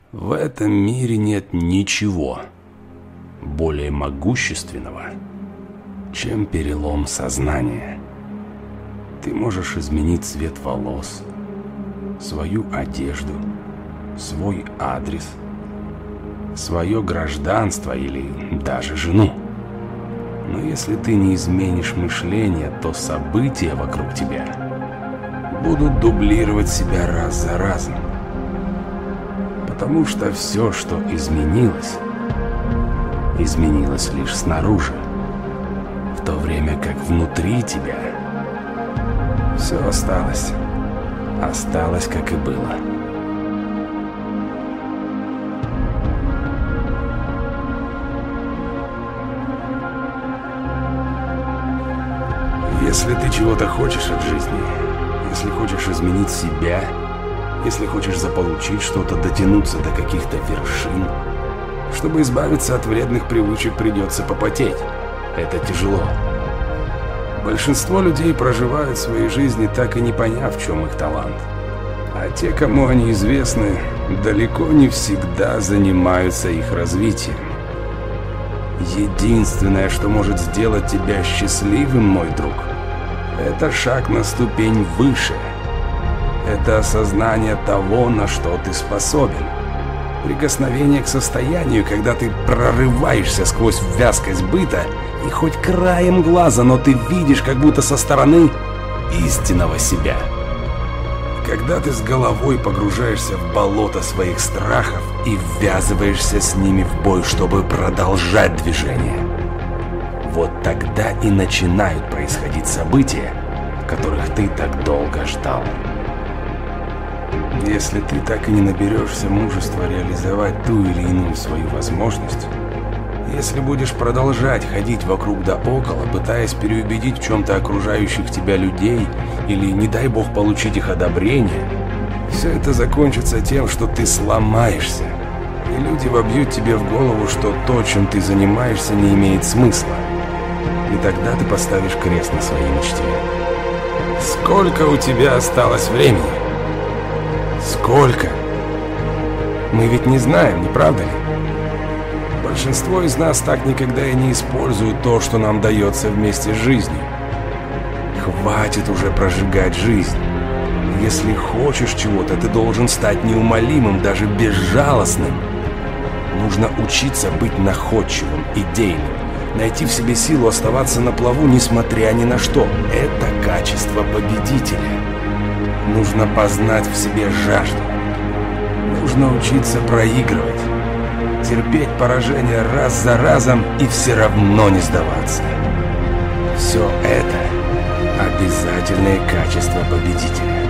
В этом мире нет ничего более могущественного, чем перелом сознания. Ты можешь изменить цвет волос, свою одежду, свой адрес, свое гражданство или даже жену. Но если ты не изменишь мышление, то события вокруг тебя будут дублировать себя раз за разом. Потому что все, что изменилось, изменилось лишь снаружи, в то время как внутри тебя все осталось как и было. Если ты чего-то хочешь от жизни, если хочешь изменить себя, если хочешь заполучить что-то, дотянуться до каких-то вершин, чтобы избавиться от вредных привычек, придется попотеть. Это тяжело. Большинство людей проживают свои жизни, так и не поняв, в чем их талант. А те, кому они известны, далеко не всегда занимаются их развитием. Единственное, что может сделать тебя счастливым, мой друг, это шаг на ступень выше. Это осознание того, на что ты способен. Прикосновение к состоянию, когда ты прорываешься сквозь вязкость быта, и хоть краем глаза, но ты видишь, как будто со стороны, истинного себя. Когда ты с головой погружаешься в болото своих страхов и ввязываешься с ними в бой, чтобы продолжать движение. Вот тогда и начинают происходить события, которых ты так долго ждал. Если ты так и не наберешься мужества реализовать ту или иную свою возможность, если будешь продолжать ходить вокруг да около, пытаясь переубедить в чем-то окружающих тебя людей или, не дай бог, получить их одобрение, все это закончится тем, что ты сломаешься, и люди вобьют тебе в голову, что то, чем ты занимаешься, не имеет смысла. И тогда ты поставишь крест на своей мечте. Сколько у тебя осталось времени? Сколько? Мы ведь не знаем, не правда ли? Большинство из нас так никогда и не используют то, что нам дается вместе с жизнью. Хватит уже прожигать жизнь. Если хочешь чего-то, ты должен стать неумолимым, даже безжалостным. Нужно учиться быть находчивым, идейным, найти в себе силу оставаться на плаву, несмотря ни на что. Это качество победителя. Нужно познать в себе жажду. Нужно учиться проигрывать. Терпеть поражение раз за разом и все равно не сдаваться. Все это обязательные качества победителя.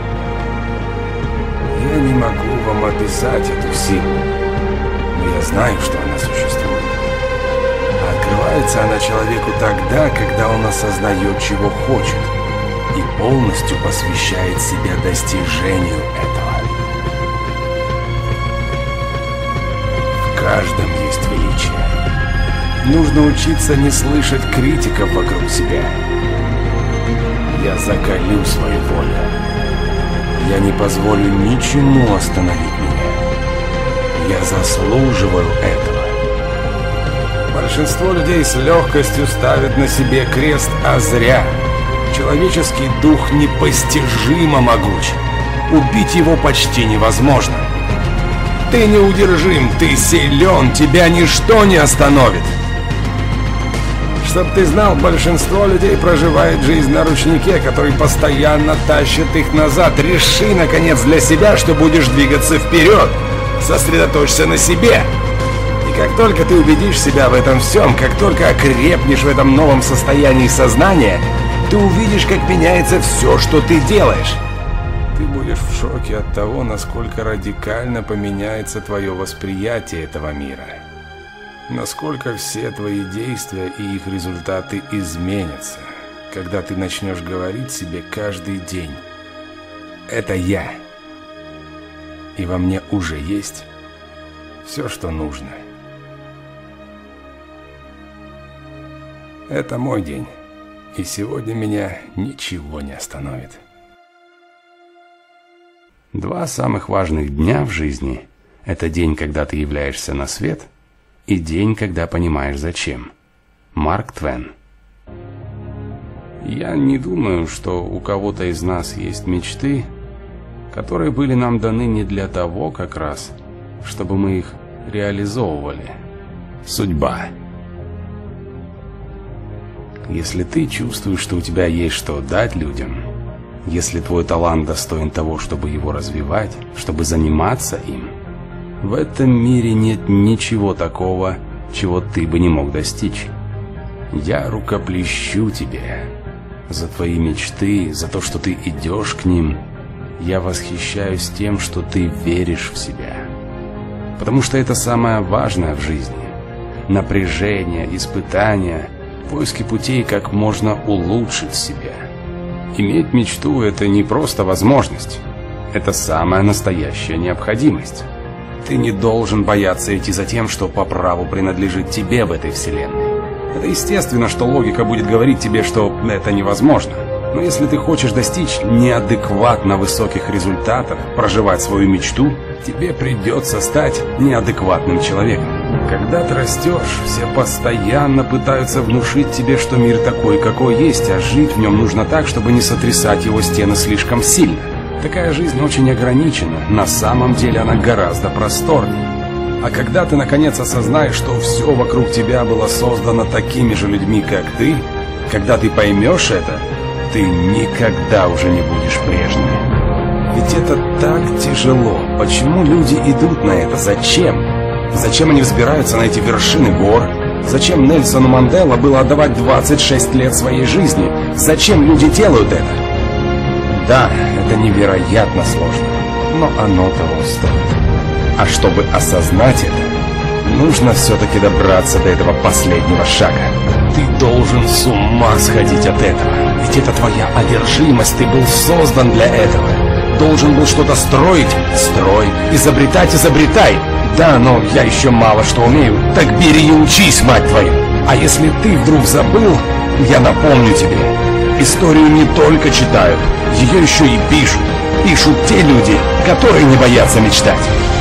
Я не могу вам описать эту силу, но я знаю, что она существует. Открывается она человеку тогда, когда он осознает, чего хочет, и полностью посвящает себя достижению этого. В каждом есть величие. Нужно учиться не слышать критиков вокруг себя. Я закалю свою волю. Я не позволю ничему остановить меня. Я заслуживаю этого. Большинство людей с легкостью ставят на себе крест, а зря. Человеческий дух непостижимо могуч. Убить его почти невозможно. Ты неудержим, ты силен, тебя ничто не остановит. Чтоб ты знал, большинство людей проживает жизнь на ручнике, который постоянно тащит их назад. Реши, наконец, для себя, что будешь двигаться вперед. Сосредоточься на себе. И как только ты убедишь себя в этом всем, как только окрепнешь в этом новом состоянии сознания, ты увидишь, как меняется все, что ты делаешь. Ты будешь в шоке от того, насколько радикально поменяется твое восприятие этого мира. Насколько все твои действия и их результаты изменятся, когда ты начнешь говорить себе каждый день: «Это я, и во мне уже есть все, что нужно». Это мой день, и сегодня меня ничего не остановит. Два самых важных дня в жизни Это день, когда ты являешься на свет, и день, когда понимаешь зачем. Марк Твен. Я не думаю, что у кого-то из нас есть мечты, которые были нам даны не для того как раз, чтобы мы их реализовывали. Судьба. Если ты чувствуешь, что у тебя есть что дать людям, если твой талант достоин того, чтобы его развивать, чтобы заниматься им, в этом мире нет ничего такого, чего ты бы не мог достичь. Я рукоплещу тебе за твои мечты, за то, что ты идешь к ним. Я восхищаюсь тем, что ты веришь в себя. Потому что это самое важное в жизни. Напряжение, испытания, поиски путей, как можно улучшить себя. Иметь мечту – это не просто возможность. Это самая настоящая необходимость. Ты не должен бояться идти за тем, что по праву принадлежит тебе в этой вселенной. Это естественно, что логика будет говорить тебе, что это невозможно. Но если ты хочешь достичь неадекватно высоких результатов, проживать свою мечту, тебе придется стать неадекватным человеком. Когда ты растешь, все постоянно пытаются внушить тебе, что мир такой, какой есть, а жить в нем нужно так, чтобы не сотрясать его стены слишком сильно. Такая жизнь очень ограничена, на самом деле она гораздо просторнее. А когда ты наконец осознаешь, что все вокруг тебя было создано такими же людьми, как ты, когда ты поймешь это, ты никогда уже не будешь прежним. Ведь это так тяжело. Почему люди идут на это? Зачем? Зачем они взбираются на эти вершины гор? Зачем Нельсону Манделе было отдавать 26 лет своей жизни? Зачем люди делают это? Да, это невероятно сложно, но оно того стоит. А чтобы осознать это, нужно все-таки добраться до этого последнего шага. Ты должен с ума сходить от этого. Ведь это твоя одержимость, ты был создан для этого. Должен был что-то строить? Строй. Изобретать? Изобретай. Да, но я еще мало что умею. Так бери и учись, мать твою. А если ты вдруг забыл, я напомню тебе. Историю не только читают, ее еще и пишут. Пишут те люди, которые не боятся мечтать.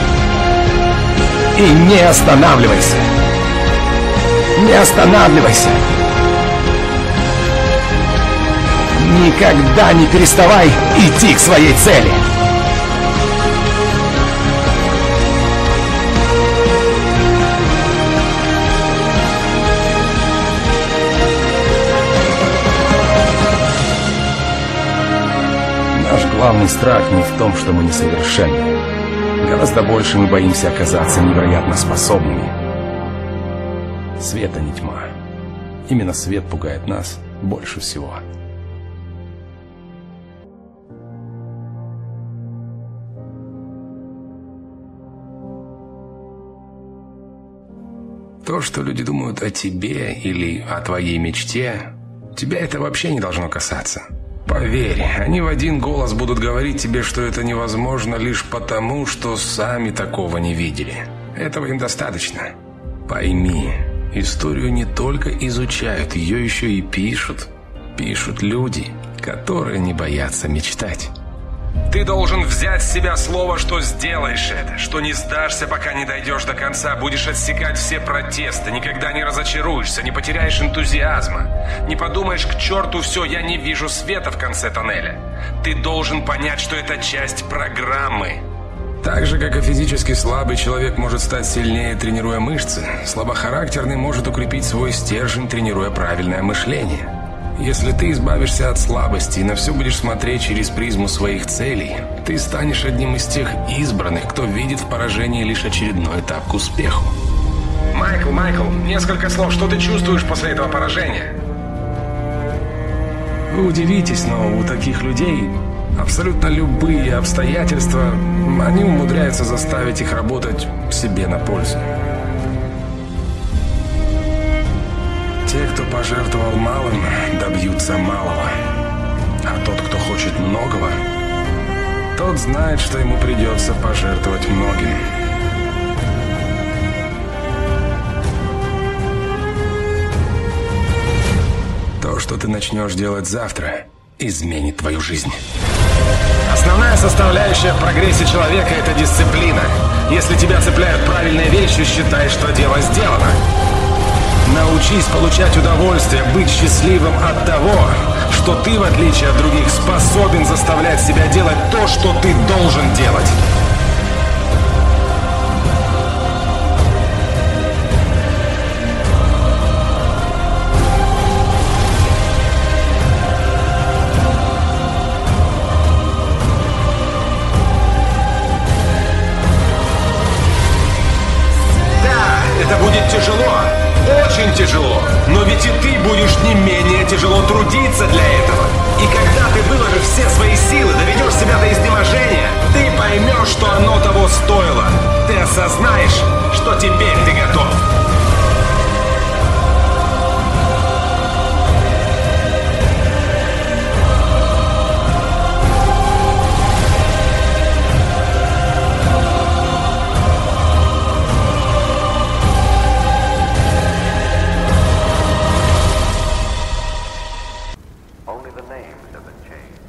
И не останавливайся. Не останавливайся. Никогда не переставай идти к своей цели. Наш главный страх не в том, что мы несовершенны. Гораздо больше мы боимся оказаться невероятно способными. Свет, а не тьма. Именно свет пугает нас больше всего. То, что люди думают о тебе или о твоей мечте, тебя это вообще не должно касаться. Поверь, они в один голос будут говорить тебе, что это невозможно лишь потому, что сами такого не видели. Этого им достаточно. Пойми, историю не только изучают, ее еще и пишут. Пишут люди, которые не боятся мечтать. Ты должен взять с себя слово, что сделаешь это, что не сдашься, пока не дойдешь до конца, будешь отсекать все протесты, никогда не разочаруешься, не потеряешь энтузиазма, не подумаешь: к черту все, я не вижу света в конце тоннеля. Ты должен понять, что это часть программы. Так же, как и физически слабый человек может стать сильнее, тренируя мышцы, слабохарактерный может укрепить свой стержень, тренируя правильное мышление. Если ты избавишься от слабости и на все будешь смотреть через призму своих целей, ты станешь одним из тех избранных, кто видит в поражении лишь очередной этап к успеху. Майкл, несколько слов. Что ты чувствуешь после этого поражения? Вы удивитесь, но у таких людей абсолютно любые обстоятельства, они умудряются заставить их работать себе на пользу. Те, кто пожертвовал малым, добьются малого. А тот, кто хочет многого, тот знает, что ему придется пожертвовать многим. То, что ты начнешь делать завтра, изменит твою жизнь. Основная составляющая в прогрессе человека – это дисциплина. Если тебя цепляют правильные вещи, считай, что дело сделано. Научись получать удовольствие, быть счастливым от того, что ты, в отличие от других, способен заставлять себя делать то, что ты должен делать. Это будет тяжело, очень тяжело, но ведь и ты будешь не менее тяжело трудиться для этого. И когда ты выложишь все свои силы, доведешь себя до изнеможения, ты поймешь, что оно того стоило. Ты осознаешь, что теперь ты готов. Only the names have been changed.